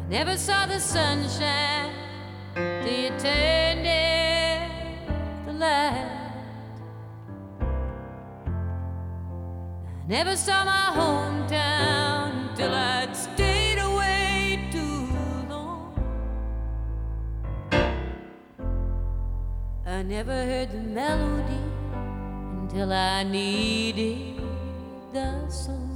Never saw the sunshine till you turned out the light. I never saw my hometown until I'd stayed away too long. I never heard the melody until I needed the song.